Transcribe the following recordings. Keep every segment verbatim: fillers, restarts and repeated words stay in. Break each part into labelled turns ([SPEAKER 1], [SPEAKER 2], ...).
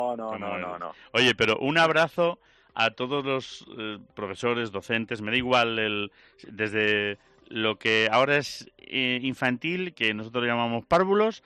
[SPEAKER 1] No, no, no, no, no.
[SPEAKER 2] Oye, pero un abrazo a todos los eh, profesores, docentes, me da igual el desde lo que ahora es eh, infantil, que nosotros llamamos párvulos,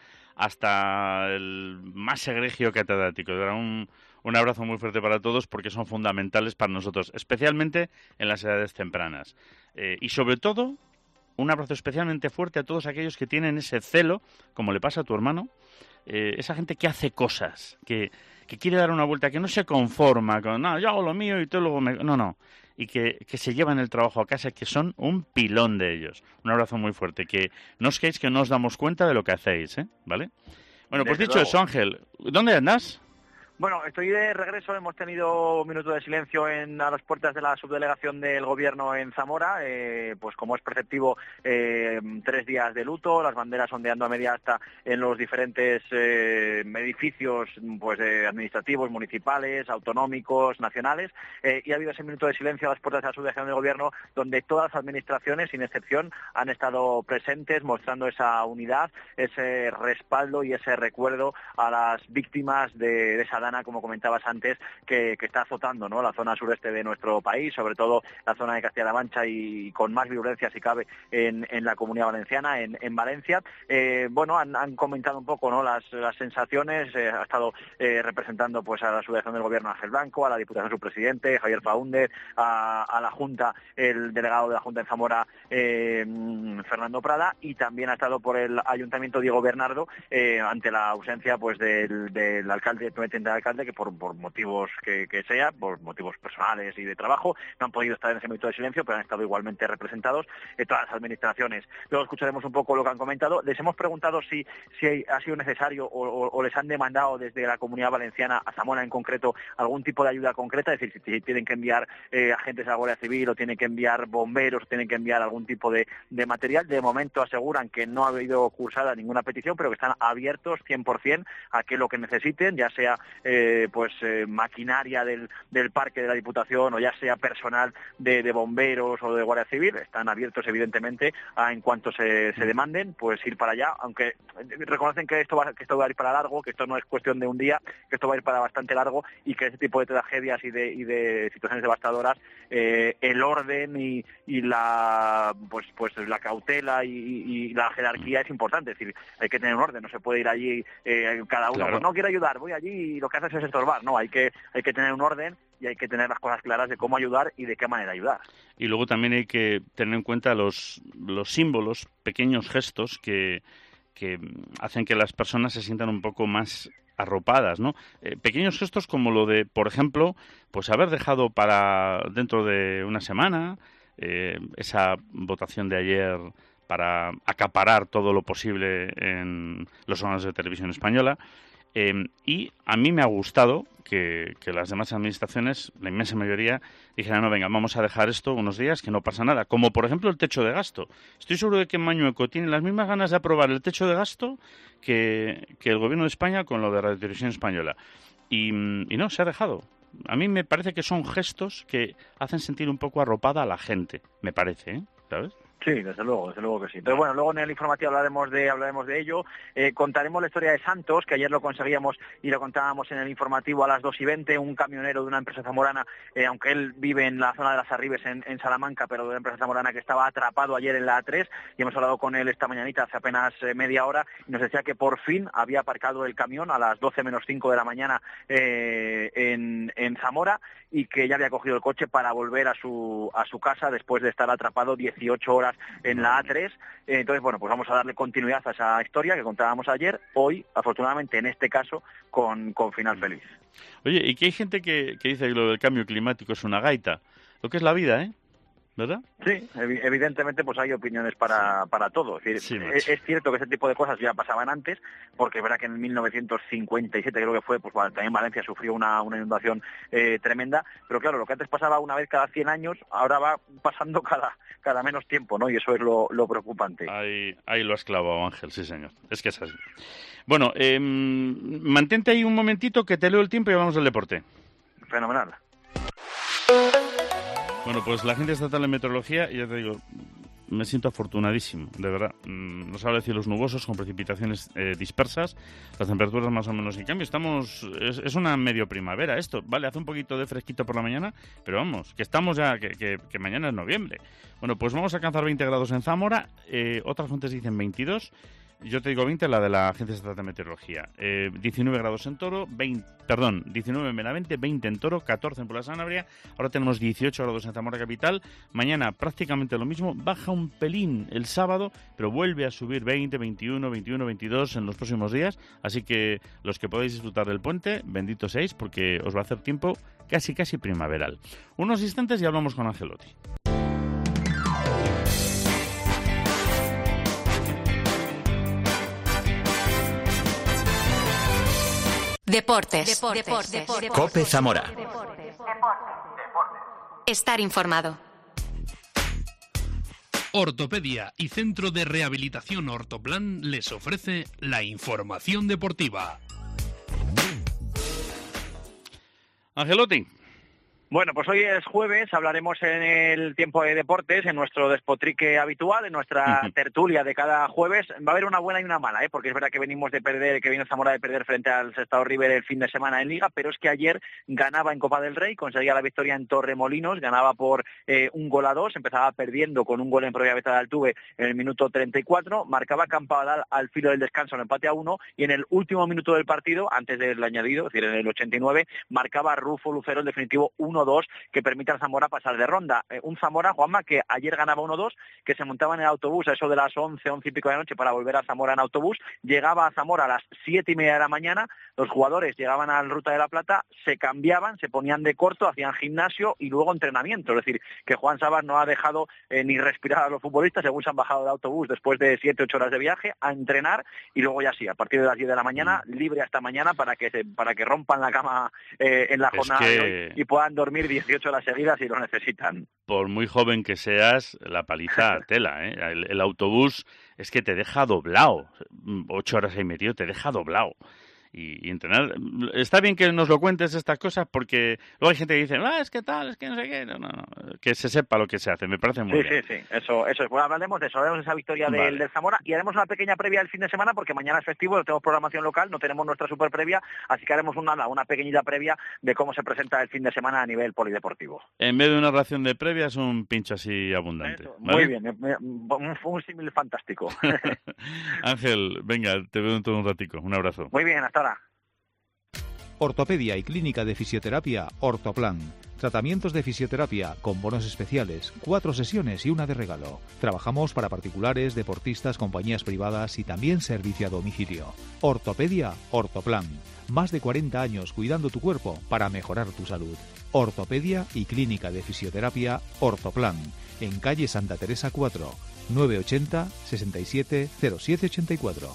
[SPEAKER 2] hasta el más egregio catedrático. Un, un abrazo muy fuerte para todos porque son fundamentales para nosotros, especialmente en las edades tempranas. Eh, y sobre todo, un abrazo especialmente fuerte a todos aquellos que tienen ese celo, como le pasa a tu hermano, eh, esa gente que hace cosas, que, que quiere dar una vuelta, que no se conforma con, no, yo hago lo mío y tú luego me... No, no. Y que, que se llevan el trabajo a casa, que son un pilón de ellos. Un abrazo muy fuerte. Que no os quedéis que no os damos cuenta de lo que hacéis, ¿eh? ¿Vale? Bueno, pues
[SPEAKER 1] Desde
[SPEAKER 2] dicho
[SPEAKER 1] luego.
[SPEAKER 2] eso, Ángel, ¿dónde andas?
[SPEAKER 1] Bueno, estoy de regreso, hemos tenido un minuto de silencio en, a las puertas de la subdelegación del Gobierno en Zamora, eh, pues como es perceptivo, eh, tres días de luto, las banderas ondeando a media asta en los diferentes eh, edificios pues eh, administrativos, municipales, autonómicos, nacionales, eh, y ha habido ese minuto de silencio a las puertas de la subdelegación del Gobierno, donde todas las administraciones, sin excepción, han estado presentes, mostrando esa unidad, ese respaldo y ese recuerdo a las víctimas de, de esa como comentabas antes, que, que está azotando, ¿no?, la zona sureste de nuestro país, sobre todo la zona de Castilla-La Mancha y con más virulencia, si cabe, en, en la Comunidad Valenciana, en, en Valencia. Eh, bueno, han, han comentado un poco, ¿no?, las, las sensaciones. Eh, ha estado eh, representando pues a la subdelegación del Gobierno Ángel Blanco, a la Diputación su presidente, Javier Faúndez, a, a la Junta, el delegado de la Junta en Zamora, eh, Fernando Prada, y también ha estado por el Ayuntamiento Diego Bernardo, eh, ante la ausencia pues del, del alcalde del alcalde, que por, por motivos que, que sea, por motivos personales y de trabajo, no han podido estar en ese minuto de silencio, pero han estado igualmente representados en todas las administraciones. Luego escucharemos un poco lo que han comentado. Les hemos preguntado si, si ha sido necesario o, o, o les han demandado desde la Comunidad Valenciana, a Zamora en concreto, algún tipo de ayuda concreta, es decir, si, si tienen que enviar eh, agentes de la Guardia Civil o tienen que enviar bomberos, o tienen que enviar algún tipo de, de material. De momento aseguran que no ha habido cursada ninguna petición, pero que están abiertos cien por ciento a que lo que necesiten, ya sea Eh, pues eh, maquinaria del, del parque de la Diputación o ya sea personal de, de bomberos o de Guardia Civil, están abiertos evidentemente a, en cuanto se, se demanden, pues ir para allá, aunque reconocen que esto va que esto va a ir para largo, que esto no es cuestión de un día, que esto va a ir para bastante largo y que ese tipo de tragedias y de, y de situaciones devastadoras, eh, el orden y, y la pues pues la cautela y, y la jerarquía es importante, es decir, hay que tener un orden, no se puede ir allí eh, cada uno,
[SPEAKER 2] Claro.
[SPEAKER 1] Pues no quiero ayudar, voy allí y lo que haces es estorbar, no, hay que hay que tener un orden y hay que tener las cosas claras de cómo ayudar y de qué manera ayudar.
[SPEAKER 2] Y luego también hay que tener en cuenta los, los símbolos, pequeños gestos que, que hacen que las personas se sientan un poco más arropadas, ¿no? Eh, pequeños gestos como lo de, por ejemplo, pues haber dejado para dentro de una semana eh, esa votación de ayer para acaparar todo lo posible en los órganos de televisión española. Eh, y a mí me ha gustado que, que las demás administraciones, la inmensa mayoría, dijeran, no, venga, vamos a dejar esto unos días, que no pasa nada. Como, por ejemplo, el techo de gasto. Estoy seguro de que Mañueco tiene las mismas ganas de aprobar el techo de gasto que, que el Gobierno de España con lo de Radio Televisión Española. Y, y no, se ha dejado. A mí me parece que son gestos que hacen sentir un poco arropada a la gente, me parece, ¿eh? ¿Sabes?
[SPEAKER 1] Sí, desde luego, desde luego que sí. Entonces, bueno, luego en el informativo hablaremos de hablaremos de ello. Eh, contaremos la historia de Santos, que ayer lo conseguíamos y lo contábamos en el informativo a las dos y veinte, un camionero de una empresa zamorana, eh, aunque él vive en la zona de las Arribes, en, en Salamanca, pero de una empresa zamorana que estaba atrapado ayer en la A tres, y hemos hablado con él esta mañanita, hace apenas eh, media hora, y nos decía que por fin había aparcado el camión a las doce menos cinco de la mañana eh, en, en Zamora, y que ya había cogido el coche para volver a su a su casa después de estar atrapado dieciocho horas en la A tres. Entonces, bueno, pues vamos a darle continuidad a esa historia que contábamos ayer, hoy, afortunadamente, en este caso, con, con final feliz.
[SPEAKER 2] Oye, y que hay gente que, que dice que lo del cambio climático es una gaita, lo que es la vida, ¿eh? ¿Verdad?
[SPEAKER 1] Sí, evidentemente pues hay opiniones para, sí. para todo. Es, decir,
[SPEAKER 2] sí,
[SPEAKER 1] es, es cierto que ese tipo de cosas ya pasaban antes, porque es verdad que en mil novecientos cincuenta y siete creo que fue, pues bueno, también Valencia sufrió una, una inundación eh, tremenda, pero claro, lo que antes pasaba una vez cada cien años, ahora va pasando cada, cada menos tiempo, ¿no? Y eso es lo, lo preocupante.
[SPEAKER 2] Ahí, ahí lo has clavado, Ángel, sí señor, es que es así. Bueno, eh, mantente ahí un momentito que te leo el tiempo y vamos al deporte.
[SPEAKER 1] Fenomenal.
[SPEAKER 2] Bueno, pues la Agencia Estatal de Meteorología, ya te digo, me siento afortunadísimo, de verdad. Nos habla de cielos nubosos con precipitaciones eh, dispersas, las temperaturas más o menos en cambio. Estamos, es, es una medio primavera esto, ¿vale? Hace un poquito de fresquito por la mañana, pero vamos, que estamos ya, que, que, que mañana es noviembre. Bueno, pues vamos a alcanzar veinte grados en Zamora, eh, otras fuentes dicen veintidós. Yo te digo veinte, la de la Agencia Estatal de Meteorología. Eh, diecinueve grados en Toro, veinte, perdón, diecinueve en Benavente, veinte en Toro, catorce en Puebla de Sanabria. Ahora tenemos dieciocho grados en Zamora capital. Mañana prácticamente lo mismo. Baja un pelín el sábado, pero vuelve a subir veinte, veintiuno, veintiuno, veintidós en los próximos días. Así que los que podéis disfrutar del puente, bendito seáis, porque os va a hacer tiempo casi, casi primaveral. Unos instantes y hablamos con Angelotti.
[SPEAKER 3] Deportes. Deportes. Deportes. Deportes.
[SPEAKER 4] COPE Zamora.
[SPEAKER 3] Estar informado.
[SPEAKER 5] Ortopedia y Centro de Rehabilitación Ortoplan les ofrece la información deportiva.
[SPEAKER 2] Angelotti.
[SPEAKER 1] Bueno, pues hoy es jueves, hablaremos en el tiempo de deportes, en nuestro despotrique habitual, en nuestra uh-huh. tertulia de cada jueves. Va a haber una buena y una mala, ¿eh? Porque es verdad que venimos de perder, que viene Zamora de perder frente al Sestao River el fin de semana en Liga, pero es que ayer ganaba en Copa del Rey, conseguía la victoria en Torremolinos, ganaba por eh, un gol a dos, empezaba perdiendo con un gol en propia meta de Altuve en el minuto treinta y cuatro, marcaba Campadal al filo del descanso en empate a uno, y en el último minuto del partido, antes del añadido, es decir, en el ochenta y nueve, marcaba Rufo Lucero el definitivo uno dos, que permite al Zamora pasar de ronda. Eh, un Zamora, Juanma, que ayer ganaba uno dos, que se montaba en el autobús a eso de las once, once y pico de la noche para volver a Zamora en autobús, llegaba a Zamora a las siete y media de la mañana, los jugadores llegaban a la Ruta de la Plata, se cambiaban, se ponían de corto, hacían gimnasio y luego entrenamiento, es decir, que Juan Sabas no ha dejado eh, ni respirar a los futbolistas según se han bajado del autobús después de siete, ocho horas de viaje, a entrenar, y luego ya sí, a partir de las diez de la mañana, libre hasta mañana para que se, para que rompan la cama eh, en la
[SPEAKER 2] es
[SPEAKER 1] jornada
[SPEAKER 2] que...
[SPEAKER 1] de hoy y puedan dormir dieciocho horas seguidas si lo necesitan.
[SPEAKER 2] Por muy joven que seas, la paliza tela, ¿eh? El, el autobús es que te deja doblado, ocho horas y medio te deja doblado. Y, y entrenar, está bien que nos lo cuentes estas cosas, porque luego hay gente que dice, ah, es que tal, es que no sé qué, no, no, no. Que se sepa lo que se hace, me parece muy
[SPEAKER 1] sí,
[SPEAKER 2] bien.
[SPEAKER 1] Sí, sí, eso, eso es. Bueno, hablaremos de eso, hablaremos de esa victoria vale. del, del Zamora, y haremos una pequeña previa del fin de semana, porque mañana es festivo, no tenemos programación local, no tenemos nuestra super previa, así que haremos una, una pequeñita previa de cómo se presenta el fin de semana a nivel polideportivo.
[SPEAKER 2] En vez de una ración de previa, es un pincho así abundante.
[SPEAKER 1] Eso,
[SPEAKER 2] ¿vale?
[SPEAKER 1] Muy bien, un, un símil fantástico.
[SPEAKER 2] Ángel, venga, te veo dentro de un ratico, un abrazo.
[SPEAKER 1] Muy bien, hasta ahora.
[SPEAKER 6] Ortopedia y Clínica de Fisioterapia Ortoplan. Tratamientos de fisioterapia con bonos especiales, cuatro sesiones y una de regalo. Trabajamos para particulares, deportistas, compañías privadas y también servicio a domicilio. Ortopedia Ortoplan. Más de cuarenta años cuidando tu cuerpo para mejorar tu salud. Ortopedia y Clínica de Fisioterapia Ortoplan. En calle Santa Teresa cuatro, nueve ochenta, sesenta y siete, cero siete ochenta y cuatro.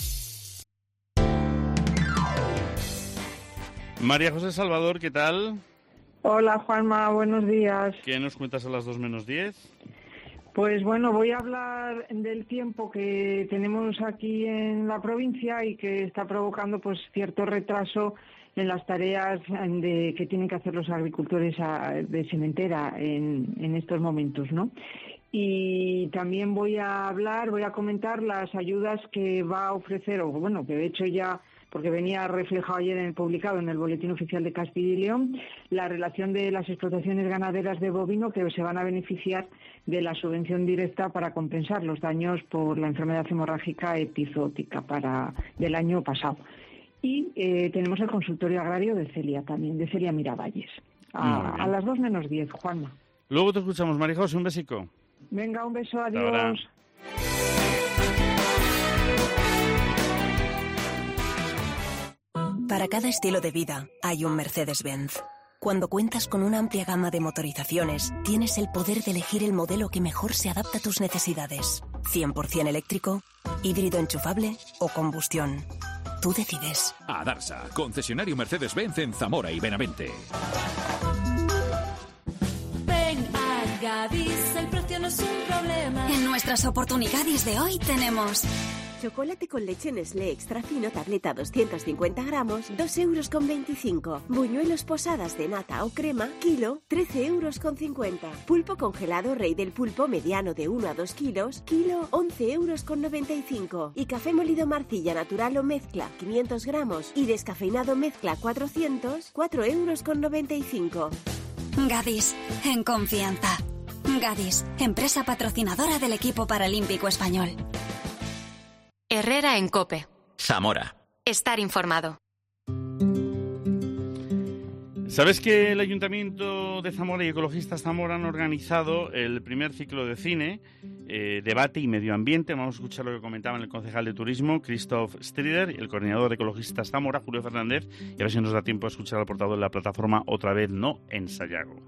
[SPEAKER 2] María José Salvador, ¿qué tal?
[SPEAKER 7] Hola Juanma, buenos días.
[SPEAKER 2] ¿Qué nos cuentas a las dos menos diez?
[SPEAKER 7] Pues bueno, voy a hablar del tiempo que tenemos aquí en la provincia y que está provocando pues cierto retraso en las tareas de, que tienen que hacer los agricultores a, de sementera en, en estos momentos, ¿no? Y también voy a hablar, voy a comentar las ayudas que va a ofrecer, o bueno, que de hecho ya, porque venía reflejado ayer en el publicado en el Boletín Oficial de Castilla y León, la relación de las explotaciones ganaderas de bovino que se van a beneficiar de la subvención directa para compensar los daños por la enfermedad hemorrágica epizootica para del año pasado. Y eh, tenemos el consultorio agrario de Celia también, de Celia Miravalles. A, a las dos menos diez, Juanma.
[SPEAKER 2] Luego te escuchamos, María José, un besico.
[SPEAKER 7] Venga, un beso, adiós.
[SPEAKER 3] Para cada estilo de vida hay un Mercedes-Benz. Cuando cuentas con una amplia gama de motorizaciones, tienes el poder de elegir el modelo que mejor se adapta a tus necesidades. cien por ciento eléctrico, híbrido enchufable o combustión. Tú decides.
[SPEAKER 4] Adarsa, concesionario Mercedes-Benz en Zamora y Benavente.
[SPEAKER 8] Ven a Gadis, el precio no es un problema.
[SPEAKER 9] En nuestras oportunidades de hoy tenemos Chocolate con leche Nestlé extra fino, tableta doscientos cincuenta gramos, dos euros con veinticinco. Buñuelos Posadas de nata o crema, kilo, trece euros con cincuenta. Pulpo congelado Rey del Pulpo mediano de uno a dos kilos, kilo, once euros con noventa y cinco. Y café molido Marcilla natural o mezcla, quinientos gramos. Y descafeinado mezcla cuatrocientos, cuatro euros con noventa y cinco.
[SPEAKER 10] Gadis, en confianza. Gadis, empresa patrocinadora del equipo paralímpico español.
[SPEAKER 11] Herrera en COPE.
[SPEAKER 12] Zamora.
[SPEAKER 11] Estar informado.
[SPEAKER 2] ¿Sabes que el Ayuntamiento de Zamora y Ecologistas Zamora han organizado el primer ciclo de cine, eh, debate y medio ambiente? Vamos a escuchar lo que comentaban el concejal de Turismo, Christoph Strider, y el coordinador de Ecologistas Zamora, Julio Fernández, y a ver si nos da tiempo a escuchar al portavoz de la plataforma Otra Vez No en Sayago.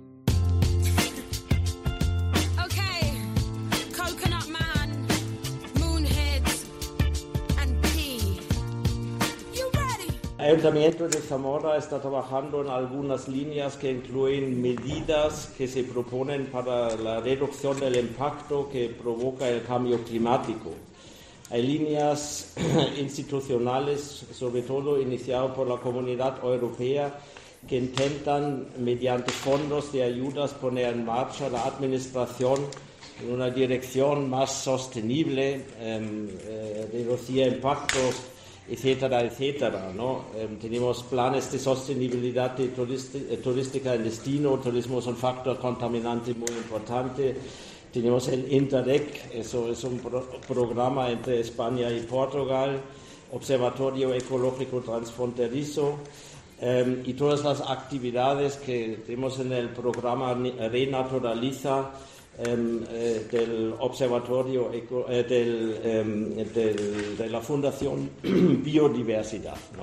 [SPEAKER 13] El Ayuntamiento de Zamora está trabajando en algunas líneas que incluyen medidas que se proponen para la reducción del impacto que provoca el cambio climático. Hay líneas institucionales, sobre todo iniciadas por la Comunidad Europea, que intentan, mediante fondos de ayudas, poner en marcha la administración en una dirección más sostenible, eh, eh, reducir impactos, etcétera, etcétera, ¿no? Eh, tenemos planes de sostenibilidad de turisti- turística en destino. Turismo es un factor contaminante muy importante. Tenemos el Interreg, eso es un pro- programa entre España y Portugal, Observatorio Ecológico Transfronterizo, eh, y todas las actividades que tenemos en el programa Renaturaliza, Um, eh, del Observatorio Eco, eh, del, um, del, de la Fundación Biodiversidad, ¿no?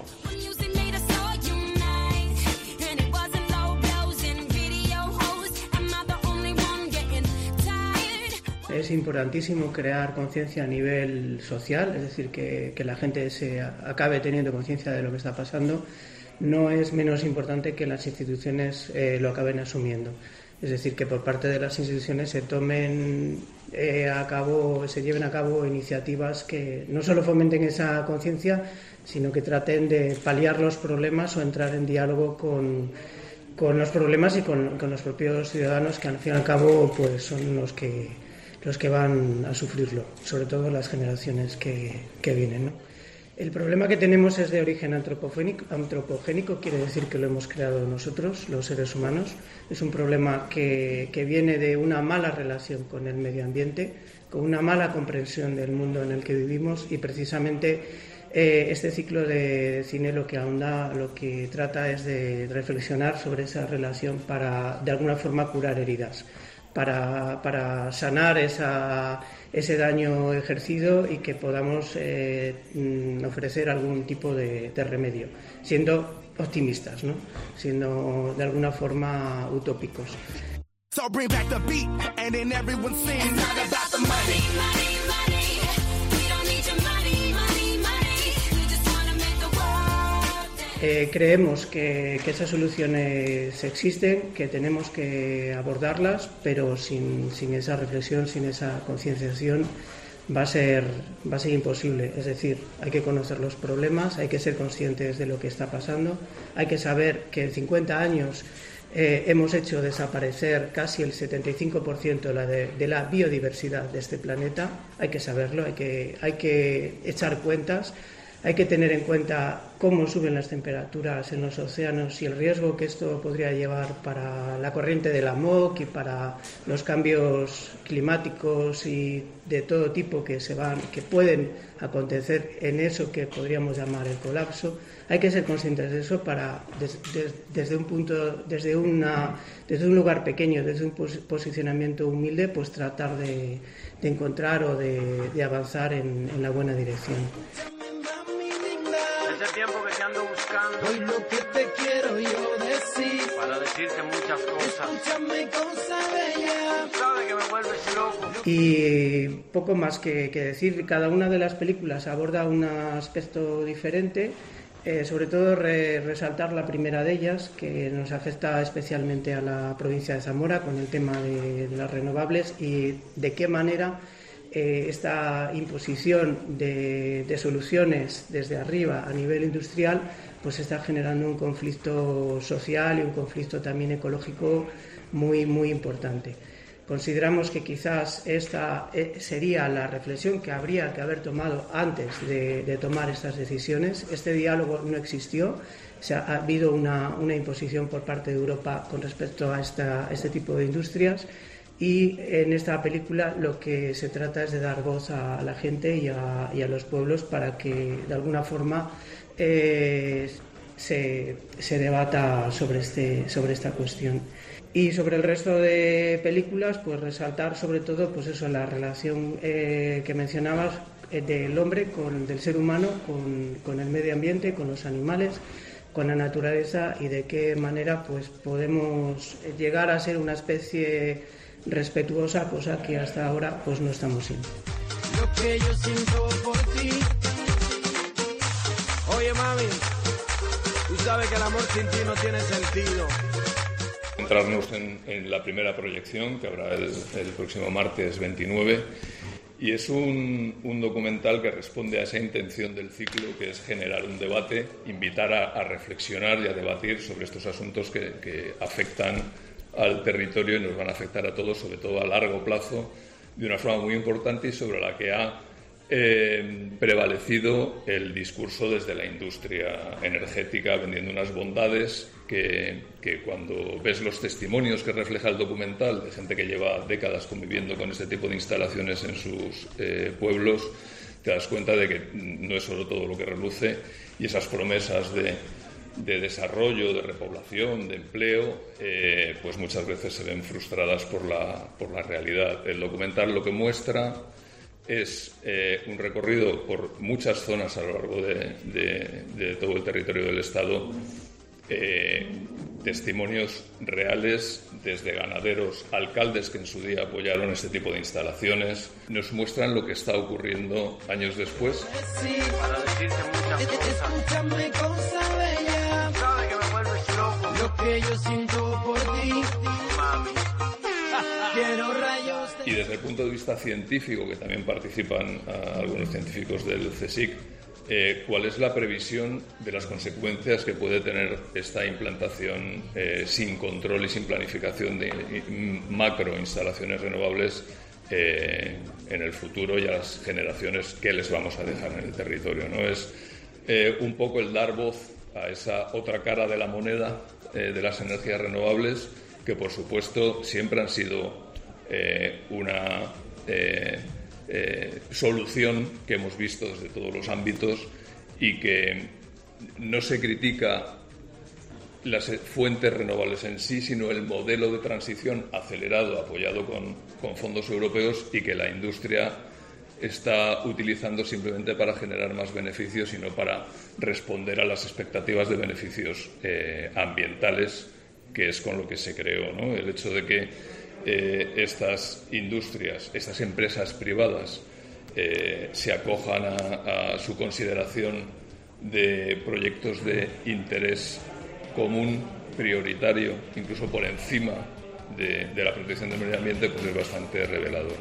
[SPEAKER 14] Es importantísimo crear conciencia a nivel social, es decir, que, que la gente se acabe teniendo conciencia de lo que está pasando. No es menos importante que las instituciones eh, lo acaben asumiendo. Es decir, que por parte de las instituciones se tomen eh, a cabo, se lleven a cabo iniciativas que no solo fomenten esa conciencia, sino que traten de paliar los problemas o entrar en diálogo con, con los problemas y con, con los propios ciudadanos, que al fin y al cabo pues son los que, los que van a sufrirlo, sobre todo las generaciones que, que vienen, ¿no? El problema que tenemos es de origen antropogénico, antropogénico, quiere decir que lo hemos creado nosotros, los seres humanos. Es un problema que, que viene de una mala relación con el medio ambiente, con una mala comprensión del mundo en el que vivimos, y precisamente eh, este ciclo de cine lo que ahonda, lo que trata es de reflexionar sobre esa relación para de alguna forma curar heridas, para, para sanar esa, ese daño ejercido y que podamos eh, ofrecer algún tipo de, de remedio, siendo optimistas, ¿no? Siendo de alguna forma utópicos. So bring back the beat and then everyone sings. It's not about the money, money, money. We don't need your money, money, money. We just wanna make the world. Eh, creemos que, que esas soluciones existen, que tenemos que abordarlas, pero sin, sin esa reflexión, sin esa concienciación, va a ser va a ser imposible. Es decir, hay que conocer los problemas, hay que ser conscientes de lo que está pasando, hay que saber que en cincuenta años eh, hemos hecho desaparecer casi el setenta y cinco por ciento de la, de, de la biodiversidad de este planeta. Hay que saberlo, hay que, hay que echar cuentas, hay que tener en cuenta cómo suben las temperaturas en los océanos y el riesgo que esto podría llevar para la corriente del amok y para los cambios climáticos y de todo tipo que se van, que pueden acontecer en eso que podríamos llamar el colapso. Hay que ser conscientes de eso para des, des, desde un punto, desde una, desde un lugar pequeño, desde un pos, posicionamiento humilde, pues tratar de, de encontrar o de, de avanzar en, en la buena dirección.
[SPEAKER 15] Ese tiempo que te ando buscando.
[SPEAKER 16] Hoy lo que te quiero yo decir.
[SPEAKER 15] Para decirte muchas cosas.
[SPEAKER 16] Escúchame, cosa bella.
[SPEAKER 15] Sabes que me vuelves loco.
[SPEAKER 14] Y poco más que, que decir. Cada una de las películas aborda un aspecto diferente. Eh, sobre todo re, resaltar la primera de ellas, que nos afecta especialmente a la provincia de Zamora con el tema de, de las renovables y de qué manera eh, esta imposición de, de soluciones desde arriba a nivel industrial pues está generando un conflicto social y un conflicto también ecológico muy, muy importante. Consideramos que quizás esta sería la reflexión que habría que haber tomado antes de, de tomar estas decisiones. Este diálogo no existió. O sea, ha habido una, una imposición por parte de Europa con respecto a, esta, a este tipo de industrias, y en esta película lo que se trata es de dar voz a la gente y a, y a los pueblos para que de alguna forma eh, se, se debata sobre, este, sobre esta cuestión. Y sobre el resto de películas, pues resaltar sobre todo pues eso, la relación eh, que mencionabas eh, del hombre, con, del ser humano, con, con el medio ambiente, con los animales, con la naturaleza, y de qué manera pues podemos llegar a ser una especie respetuosa, cosa que hasta ahora pues no estamos siendo.
[SPEAKER 16] Lo que yo siento por ti. Oye, mami, tú sabes que el amor sin ti no tiene sentido.
[SPEAKER 11] Centrarnos en, en la primera proyección, que habrá el, el próximo martes veintinueve, y es un, un documental que responde a esa intención del ciclo, que es generar un debate, invitar a, a reflexionar y a debatir sobre estos asuntos que, que afectan al territorio y nos van a afectar a todos, sobre todo a largo plazo, de una forma muy importante, y sobre la que ha eh, prevalecido el discurso desde la industria energética, vendiendo unas bondades que, que cuando ves los testimonios que refleja el documental de gente que lleva décadas conviviendo con este tipo de instalaciones en sus eh, pueblos, te das cuenta de que no es solo todo lo que reluce, y esas promesas de, de desarrollo, de repoblación, de empleo, eh, pues muchas veces se ven frustradas por la, por la realidad. El documental lo que muestra es eh, un recorrido por muchas zonas a lo largo de, de, de todo el territorio del Estado, eh, testimonios reales desde ganaderos, alcaldes que en su día apoyaron este tipo de instalaciones, nos muestran lo que está ocurriendo años después.
[SPEAKER 15] Para decirte muchas cosas.
[SPEAKER 16] Escúchame, cosa bella.
[SPEAKER 15] Sabes que me vuelves loco.
[SPEAKER 16] Lo que yo siento por ti.
[SPEAKER 15] Mami.
[SPEAKER 16] Quiero rayos de...
[SPEAKER 11] Y desde el punto de vista científico, que también participan uh, algunos científicos del CSIC, eh, ¿cuál es la previsión de las consecuencias que puede tener esta implantación eh, sin control y sin planificación de macro instalaciones renovables eh, en el futuro y a las generaciones que les vamos a dejar en el territorio, ¿no? Es eh, un poco el dar voz a esa otra cara de la moneda eh, de las energías renovables, que por supuesto siempre han sido eh, una eh, eh, solución que hemos visto desde todos los ámbitos, y que no se critica las fuentes renovables en sí, sino el modelo de transición acelerado, apoyado con, con fondos europeos, y que la industria está utilizando simplemente para generar más beneficios y no para responder a las expectativas de beneficios eh, ambientales, que es con lo que se creó, ¿no? El hecho de que eh, estas industrias, estas empresas privadas eh, se acojan a, a su consideración de proyectos de interés común, prioritario, incluso por encima de, de la protección del medio ambiente, pues es bastante revelador.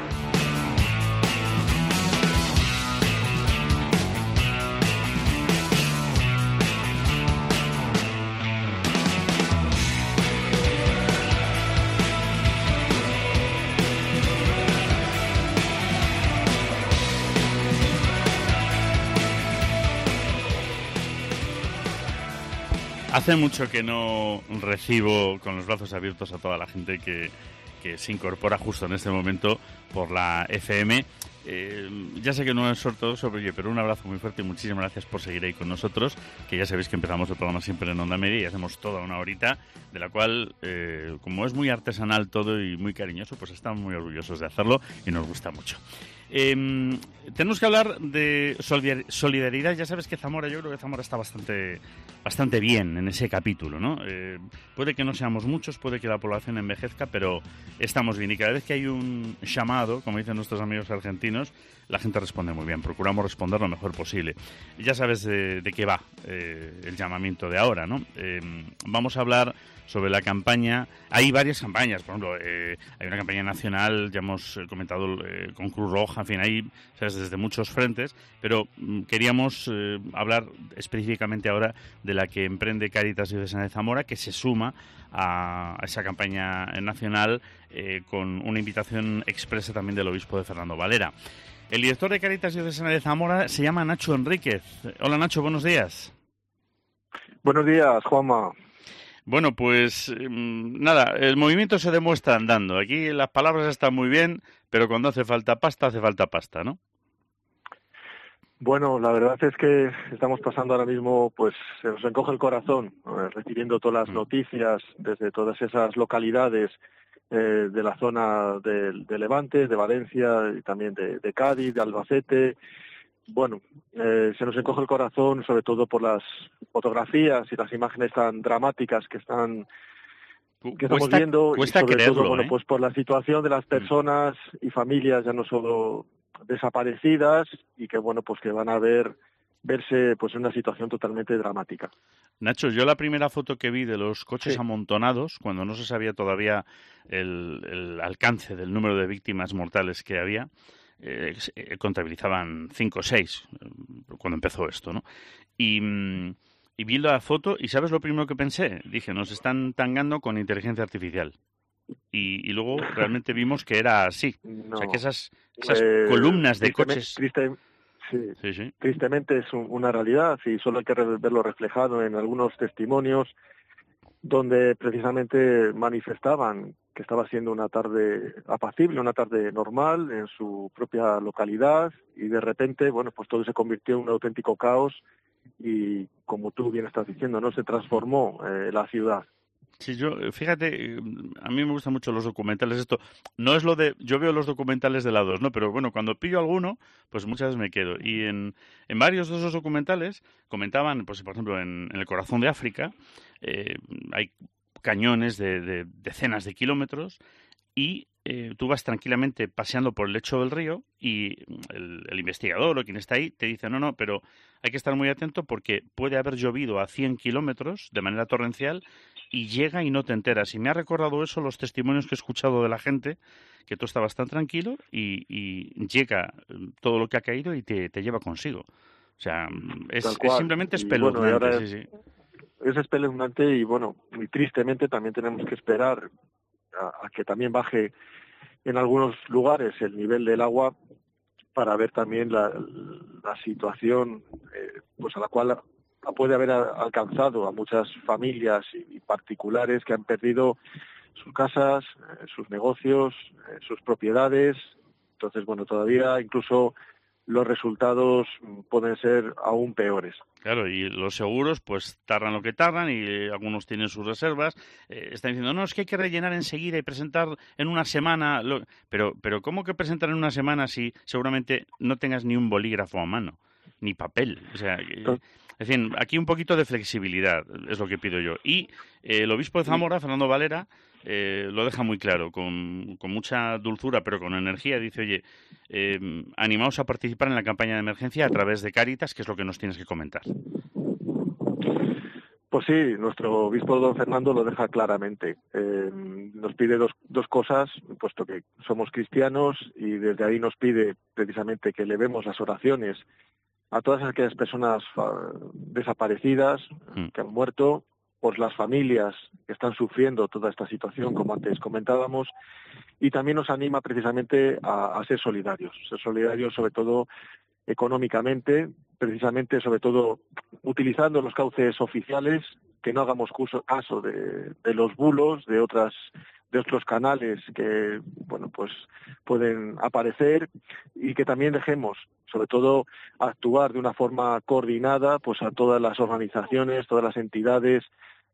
[SPEAKER 2] Hace mucho que no recibo con los brazos abiertos a toda la gente que, que se incorpora justo en este momento por la F M. Eh, ya sé que no es ortodoxo, pero un abrazo muy fuerte y muchísimas gracias por seguir ahí con nosotros, que ya sabéis que empezamos el programa siempre en Onda Media y hacemos toda una horita, de la cual, eh, como es muy artesanal todo y muy cariñoso, pues estamos muy orgullosos de hacerlo y nos gusta mucho. Eh, tenemos que hablar de solidaridad. Ya sabes que Zamora, yo creo que Zamora está bastante bastante bien en ese capítulo, ¿no? Eh, puede que no seamos muchos, puede que la población envejezca, pero estamos bien. Y cada vez que hay un llamado, como dicen nuestros amigos argentinos, la gente responde muy bien. Procuramos responder lo mejor posible. Ya sabes de, de qué va eh, el llamamiento de ahora, ¿no? Eh, vamos a hablar sobre la campaña. Hay varias campañas, por ejemplo, eh, hay una campaña nacional, ya hemos comentado eh, con Cruz Roja, en fin, hay, ¿sabes?, desde muchos frentes, pero mm, queríamos eh, hablar específicamente ahora de la que emprende Cáritas Diocesana de Zamora, que se suma a, a esa campaña nacional eh, con una invitación expresa también del obispo de Fernando Valera. El director de Cáritas Diocesana de Zamora se llama Nacho Enríquez. Hola Nacho, buenos días.
[SPEAKER 12] Buenos días, Juanma.
[SPEAKER 2] Bueno, pues nada, el movimiento se demuestra andando. Aquí las palabras están muy bien, pero cuando hace falta pasta, hace falta pasta, ¿no?
[SPEAKER 12] Bueno, la verdad es que estamos pasando ahora mismo, pues se nos encoge el corazón, eh, recibiendo todas las noticias desde todas esas localidades eh, de la zona de, de Levante, de Valencia y también de, de Cádiz, de Albacete. Bueno, eh, se nos encoge el corazón sobre todo por las fotografías y las imágenes tan dramáticas que están que estamos
[SPEAKER 2] cuesta,
[SPEAKER 12] viendo
[SPEAKER 2] cuesta
[SPEAKER 12] y sobre
[SPEAKER 2] creerlo,
[SPEAKER 12] todo, bueno,
[SPEAKER 2] ¿eh?
[SPEAKER 12] pues por la situación de las personas y familias ya no solo desaparecidas y que bueno, pues que van a ver verse pues en una situación totalmente dramática.
[SPEAKER 2] Nacho, yo la primera foto que vi de los coches
[SPEAKER 12] Sí.
[SPEAKER 2] amontonados, cuando no se sabía todavía el, el alcance del número de víctimas mortales que había, eh, eh, contabilizaban cinco o seis eh, cuando empezó esto, ¿no? Y, mm, y vi la foto y ¿sabes lo primero que pensé? Dije, nos están tangando con inteligencia artificial. Y, y luego realmente vimos que era así.
[SPEAKER 12] No.
[SPEAKER 2] O sea, que esas, esas
[SPEAKER 12] Eh,
[SPEAKER 2] columnas de
[SPEAKER 12] tristemente-
[SPEAKER 2] coches...
[SPEAKER 12] triste- sí.
[SPEAKER 2] Sí, sí.
[SPEAKER 12] Tristemente es un- una realidad y solo hay que re- verlo reflejado en algunos testimonios donde precisamente manifestaban que estaba siendo una tarde apacible, una tarde normal en su propia localidad y de repente, bueno, pues todo se convirtió en un auténtico caos y, como tú bien estás diciendo, no se transformó eh, la ciudad.
[SPEAKER 2] Sí, yo, fíjate, eh, a mí me gustan mucho los documentales. Esto no es lo de, yo veo los documentales de la dos, ¿no? Pero bueno, cuando pillo alguno, pues muchas veces me quedo. Y en, en varios de esos documentales comentaban, pues por ejemplo, en, en el corazón de África, eh, hay cañones de, de decenas de kilómetros y eh, tú vas tranquilamente paseando por el lecho del río y el, el investigador o quien está ahí te dice, no, no, pero hay que estar muy atento porque puede haber llovido a cien kilómetros de manera torrencial y llega y no te enteras. Y me ha recordado eso los testimonios que he escuchado de la gente, que tú estabas tan tranquilo y, y llega todo lo que ha caído y te, te lleva consigo. O sea, es,
[SPEAKER 12] Tal cual.
[SPEAKER 2] es simplemente
[SPEAKER 12] Y bueno, y
[SPEAKER 2] espeluznante.
[SPEAKER 12] ahora
[SPEAKER 2] sí, sí.
[SPEAKER 12] Es espeluznante y bueno, y tristemente también tenemos que esperar a, a que también baje en algunos lugares el nivel del agua para ver también la, la situación eh, pues a la cual puede haber alcanzado a muchas familias y particulares que han perdido sus casas, eh, sus negocios, eh, sus propiedades. Entonces, bueno, todavía incluso los resultados pueden ser aún peores.
[SPEAKER 2] Claro, y los seguros pues tardan lo que tardan y eh, algunos tienen sus reservas. Eh, están diciendo, no, es que hay que rellenar enseguida y presentar en una semana. Lo... Pero, pero ¿cómo que presentar en una semana si seguramente no tengas ni un bolígrafo a mano, ni papel? O sea, eh, en fin, aquí un poquito de flexibilidad es lo que pido yo. Y eh, el obispo de Zamora, Fernando Valera, eh, lo deja muy claro, con, con mucha dulzura, pero con energía. Dice, oye, eh, animaos a participar en la campaña de emergencia a través de Cáritas, que es lo que nos tienes que comentar.
[SPEAKER 12] Pues sí, nuestro obispo don Fernando lo deja claramente. Eh, nos pide dos, dos cosas, puesto que somos cristianos, y desde ahí nos pide precisamente que elevemos las oraciones a todas aquellas personas uh, desaparecidas, mm. que han muerto, por las familias que están sufriendo toda esta situación, como antes comentábamos, y también nos anima precisamente a, a ser solidarios, ser solidarios sobre todo económicamente, precisamente sobre todo utilizando los cauces oficiales, que no hagamos curso, caso de, de los bulos, de otras de otros canales que bueno pues pueden aparecer, y que también dejemos sobre todo actuar de una forma coordinada pues a todas las organizaciones, todas las entidades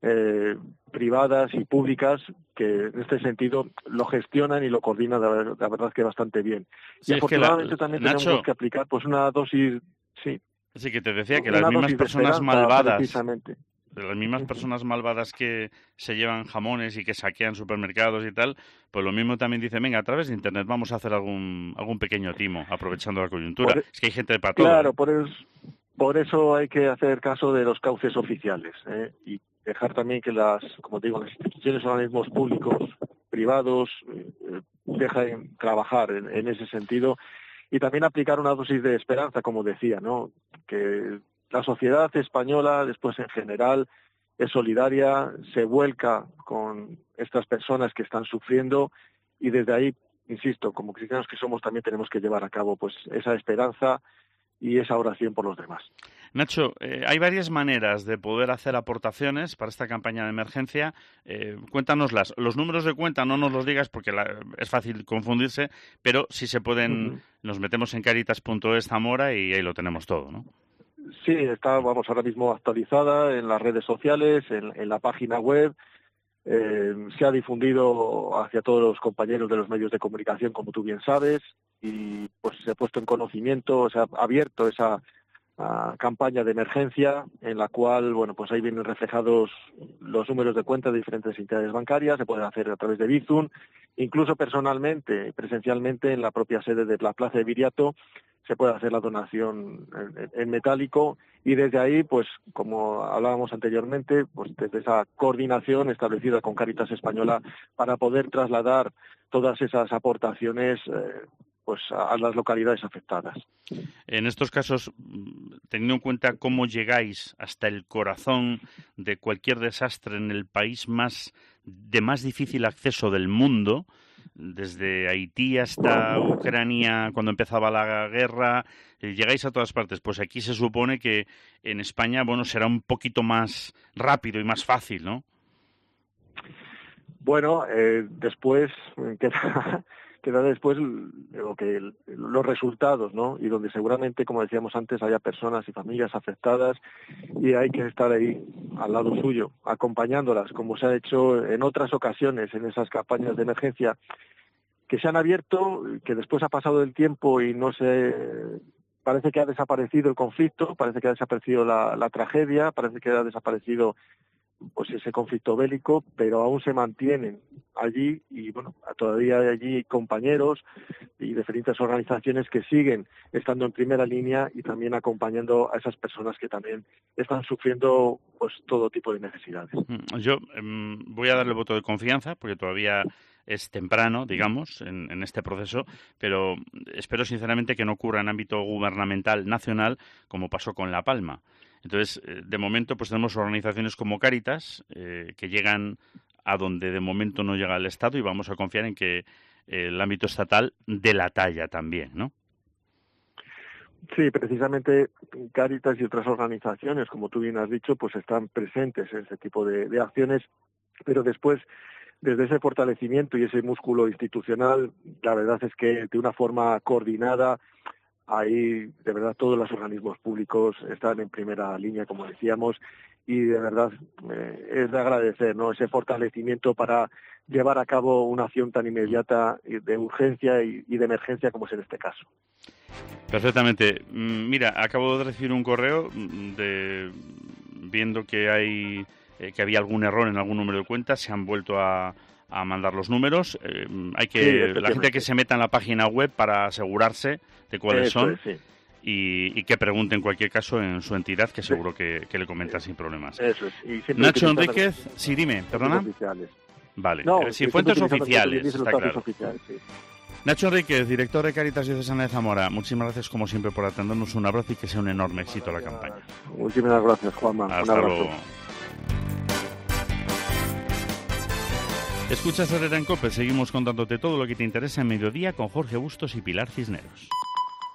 [SPEAKER 12] eh, privadas y públicas que en este sentido lo gestionan y lo coordinan la, la verdad que bastante bien.
[SPEAKER 2] Sí,
[SPEAKER 12] y afortunadamente la, también
[SPEAKER 2] Nacho,
[SPEAKER 12] tenemos que aplicar pues una dosis, sí.
[SPEAKER 2] Sí, que te decía que las mismas personas malvadas,
[SPEAKER 12] precisamente.
[SPEAKER 2] las mismas personas malvadas que se llevan jamones y que saquean supermercados y tal, pues lo mismo también dicen, venga, a través de Internet vamos a hacer algún algún pequeño timo, aprovechando la coyuntura. Por, es que hay gente para todo.
[SPEAKER 12] Claro,
[SPEAKER 2] ¿eh?
[SPEAKER 12] por, es, por eso hay que hacer caso de los cauces oficiales, ¿eh? Y dejar también que las, como te digo, las instituciones, organismos públicos, privados, eh, dejen trabajar en, en ese sentido. Y también aplicar una dosis de esperanza, como decía, ¿no? Que la sociedad española, después en general, es solidaria, se vuelca con estas personas que están sufriendo y desde ahí, insisto, como cristianos que somos, también tenemos que llevar a cabo pues esa esperanza y esa oración por los demás.
[SPEAKER 2] Nacho, eh, hay varias maneras de poder hacer aportaciones para esta campaña de emergencia. Eh, cuéntanoslas. Los números de cuenta no nos los digas porque la, es fácil confundirse, pero si se pueden, uh-huh. nos metemos en caritas punto es Zamora y ahí lo tenemos todo, ¿no?
[SPEAKER 12] Sí, está, vamos, ahora mismo actualizada en las redes sociales, en, en la página web. Eh, se ha difundido hacia todos los compañeros de los medios de comunicación, como tú bien sabes, y pues se ha puesto en conocimiento, se ha abierto esa a campaña de emergencia en la cual, bueno, pues ahí vienen reflejados los números de cuenta de diferentes entidades bancarias, se pueden hacer a través de Bizum, incluso personalmente, presencialmente en la propia sede de la Plaza de Viriato se puede hacer la donación en, en metálico y desde ahí, pues como hablábamos anteriormente, pues desde esa coordinación establecida con Cáritas Española para poder trasladar todas esas aportaciones eh, pues a las localidades afectadas.
[SPEAKER 2] En estos casos, teniendo en cuenta cómo llegáis hasta el corazón de cualquier desastre en el país más de más difícil acceso del mundo, desde Haití hasta Ucrania, cuando empezaba la guerra, llegáis a todas partes. Pues aquí se supone que en España, bueno, será un poquito más rápido y más fácil, ¿no?
[SPEAKER 12] Bueno, eh, después queda, queda después lo que los resultados, ¿no? Y donde seguramente, como decíamos antes, haya personas y familias afectadas y hay que estar ahí al lado suyo, acompañándolas, como se ha hecho en otras ocasiones en esas campañas de emergencia que se han abierto, que después ha pasado el tiempo y no se... Parece que ha desaparecido el conflicto, parece que ha desaparecido la, la tragedia, parece que ha desaparecido pues ese conflicto bélico, pero aún se mantienen allí y bueno, todavía hay allí compañeros y diferentes organizaciones que siguen estando en primera línea y también acompañando a esas personas que también están sufriendo pues todo tipo de necesidades.
[SPEAKER 2] Yo eh, voy a darle voto de confianza porque todavía es temprano, digamos, en, en este proceso, pero espero sinceramente que no ocurra en ámbito gubernamental nacional como pasó con La Palma. Entonces, de momento, pues tenemos organizaciones como Cáritas eh, que llegan a donde de momento no llega el Estado y vamos a confiar en que eh, el ámbito estatal dé la talla también, ¿no?
[SPEAKER 12] Sí, precisamente Cáritas y otras organizaciones, como tú bien has dicho, pues están presentes en ese tipo de, de acciones, pero después, desde ese fortalecimiento y ese músculo institucional, la verdad es que de una forma coordinada, ahí de verdad todos los organismos públicos están en primera línea, como decíamos, y de verdad eh, es de agradecer, ¿no?, ese fortalecimiento para llevar a cabo una acción tan inmediata de urgencia y, y de emergencia como es en este caso.
[SPEAKER 2] Perfectamente. Mira, acabo de recibir un correo de viendo que hay eh, que había algún error en algún número de cuenta, se han vuelto a a mandar los números. Eh, hay que sí, la gente que se meta en la página web para asegurarse de cuáles
[SPEAKER 12] Eso
[SPEAKER 2] son
[SPEAKER 12] es, sí.
[SPEAKER 2] y, y que pregunte en cualquier caso en su entidad, que seguro que, que le comentan sin problemas.
[SPEAKER 12] Eso es. Y
[SPEAKER 2] Nacho Enríquez, sí, dime, perdona. Vale,
[SPEAKER 12] no,
[SPEAKER 2] eh, sí, fuentes oficiales, está claro.
[SPEAKER 12] Oficiales, sí.
[SPEAKER 2] Nacho Enríquez, director de Cáritas Diocesana de Zamora, muchísimas gracias como siempre por atendernos, un abrazo y que sea un enorme éxito la campaña.
[SPEAKER 12] Muchísimas gracias, Juanma.
[SPEAKER 2] Hasta
[SPEAKER 12] un abrazo.
[SPEAKER 2] luego. Escuchas Herrera en COPE, seguimos contándote todo lo que te interesa en Mediodía con Jorge Bustos y Pilar Cisneros.